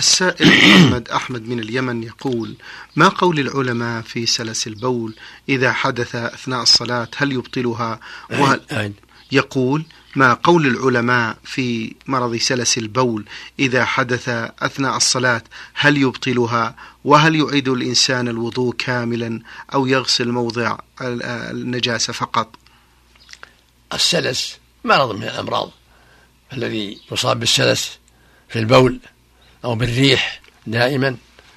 السائل محمد أحمد من اليمن يقول: ما قول العلماء في سلس البول إذا حدث أثناء الصلاة، هل يبطلها؟ يقول: ما قول العلماء في مرض سلس البول إذا حدث أثناء الصلاة، هل يبطلها؟ وهل يعيد الإنسان الوضوء كاملا أو يغسل موضع النجاسة فقط؟ السلس مرض من الأمراض، الذي يصاب بالسلس في البول أو بالريح دائما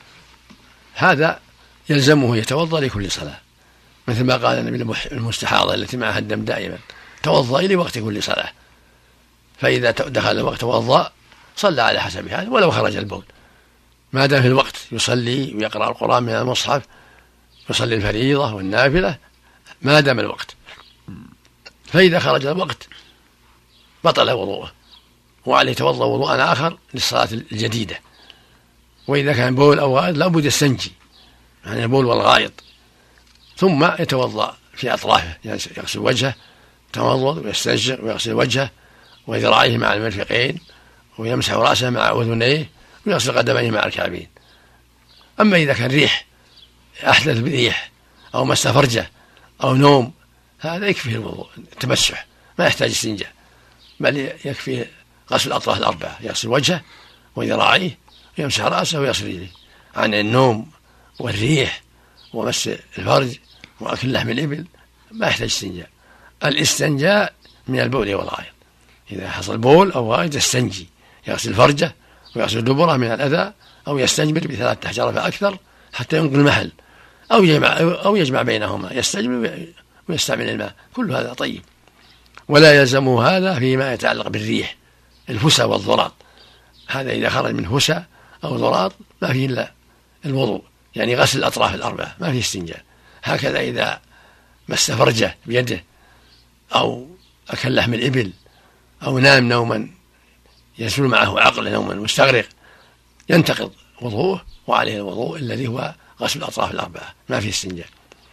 هذا يلزمه يتوضأ لكل صلاة، مثل ما قال النبي المستحاضة التي معها الدم دائما: توضئي لوقت كل صلاة. فإذا دخل الوقت توضأ، صلى على حسب هذا ولو خرج البول، ما دام في الوقت يصلي ويقرأ القرآن من المصحف، يصلي الفريضة والنافلة ما دام الوقت. فإذا خرج الوقت بطل وضوءه، وعليه يتوضأ وضوءا آخر للصلاة الجديدة. وإذا كان بول أو غائط لابد يستنجي عن البول والغائط، ثم يتوضأ في أطرافه، يعني يغسل وجهه، يتوضأ ويستنشق ويغسل وجهه وذراعيه مع المرفقين، ويمسح رأسه مع أذنيه، ويغسل قدميه مع الكعبين. أما إذا كان ريح، أحدث بريح أو مس فرجه أو نوم، هذا يكفيه الوضوء التمسح، ما يحتاج استنجاء، بل يكفيه غسل الأطراف الأربعة، يغسل وجهه وذراعيه ويمسح رأسه ويغسل يديه. عن النوم والريح ومس الفرج وأكل لحم الإبل ما يحتاج استنجاء. الاستنجاء من البول والغائط، إذا حصل بول أو غائط يستنجي، يغسل فرجه ويغسل دبره من الأذى، أو يستنجبر ب3 أحجار فأكثر حتى ينقل المحل، أو يجمع بينهما، يستجمر ويستعمل الماء، كل هذا طيب. ولا يلزمه هذا فيما يتعلق بالريح، الفسى والضراط، هذا إذا خرج من فسى أو ضراط ما فيه إلا الوضوء، يعني غسل الأطراف الأربعة، ما فيه استنجاء. هكذا إذا مس فرجه بيده أو أكل لحم الإبل أو نام نوما يسول معه عقل نوما مستغرق، ينتقض وضوءه، وعليه الوضوء الذي هو غسل الأطراف الأربعة، ما فيه استنجاء.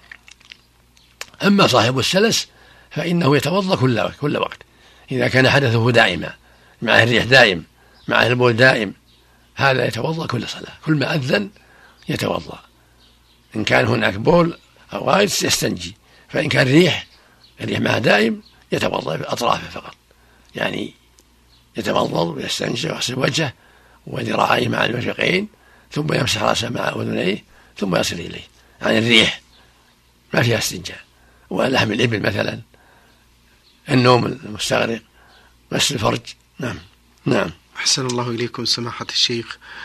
أما صاحب السلس فإنه يتوضأ كل وقت، إذا كان حدثه دائما، معه الريح دائم، معه البول دائم، هذا يتوضأ كل صلاة، كل ما أذن يتوضأ. إن كان هناك بول أو غائط يستنجي، فإن كان الريح معه دائم يتوضأ بأطرافه فقط، يعني يتمضمض ويستنشق ويغسل وجهه وذراعيه مع المرفقين، ثم يمسح رأسه مع أذنيه، ثم يصل إليه. عن الريح ما فيها استنجاء، ولحم الإبل مثلا، النوم المستغرق، مس الفرج. نعم. أحسن الله إليكم سماحة الشيخ.